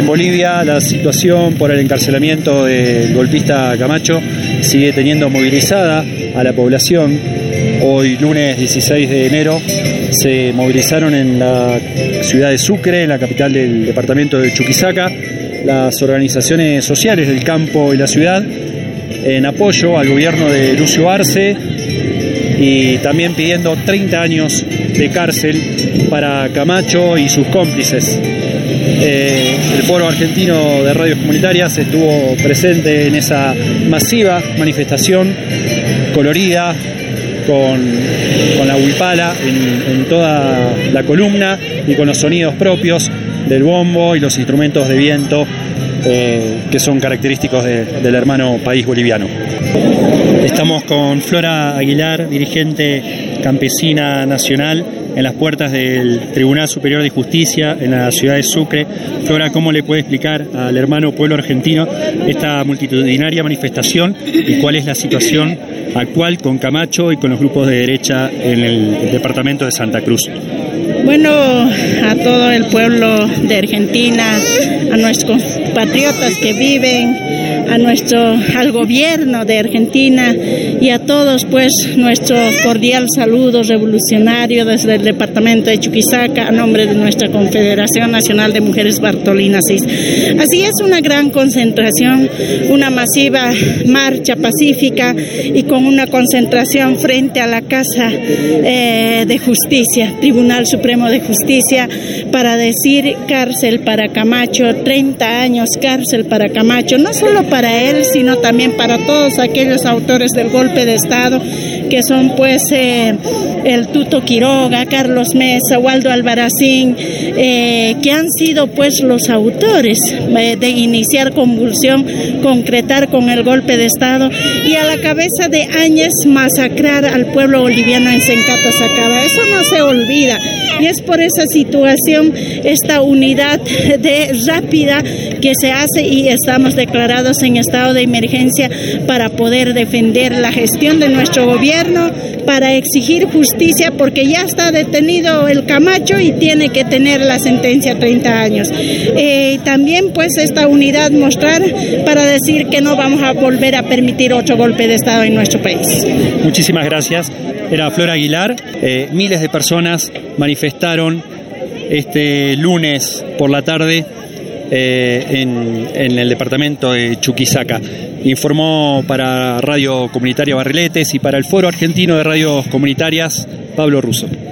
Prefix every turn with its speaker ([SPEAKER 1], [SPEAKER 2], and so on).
[SPEAKER 1] En Bolivia la situación por el encarcelamiento del golpista Camacho sigue teniendo movilizada a la población. Hoy, lunes 16 de enero, se movilizaron en la ciudad de Sucre, en la capital del departamento de Chuquisaca, las organizaciones sociales del campo y la ciudad en apoyo al gobierno de Lucio Arce y también pidiendo 30 años de cárcel para Camacho y sus cómplices. El Foro Argentino de Radios Comunitarias estuvo presente en esa masiva manifestación colorida con la huipala en toda la columna y con los sonidos propios del bombo y los instrumentos de viento que son característicos del hermano país boliviano. Estamos con Flora Aguilar, dirigente campesina nacional, en las puertas del Tribunal Superior de Justicia en la ciudad de Sucre. Flora, ¿cómo le puede explicar al hermano pueblo argentino esta multitudinaria manifestación y cuál es la situación actual con Camacho y con los grupos de derecha en el departamento de Santa Cruz?
[SPEAKER 2] Bueno, a todo el pueblo de Argentina, a nuestros compatriotas que viven, al gobierno de Argentina y a todos, pues, nuestro cordial saludo revolucionario desde el departamento de Chuquisaca a nombre de nuestra Confederación Nacional de Mujeres Bartolina Cis. Así es, una gran concentración, una masiva marcha pacífica y con una concentración frente a la Casa de Justicia, Tribunal Supremo de Justicia, para decir cárcel para Camacho, 30 años cárcel para Camacho, no solo para él, sino también para todos aquellos autores del golpe de Estado, que son pues el Tuto Quiroga, Carlos Mesa, Waldo Albarracín, que han sido pues los autores de iniciar convulsión, concretar con el golpe de Estado y a la cabeza de Áñez masacrar al pueblo boliviano en Sencata Sacaba. Eso no se olvida y es por esa situación esta unidad rápida que se hace y estamos declarados en estado de emergencia para poder defender la gestión de nuestro gobierno, para exigir justicia porque ya está detenido el Camacho y tiene que tener la sentencia 30 años. También pues esta unidad mostrar para decir que no vamos a volver a permitir otro golpe de Estado en nuestro país.
[SPEAKER 1] Muchísimas gracias. Era Flora Aguilar. Miles de personas manifestaron este lunes por la tarde en el departamento de Chuquisaca. Informó para Radio Comunitaria Barriletes y para el Foro Argentino de Radios Comunitarias, Pablo Russo.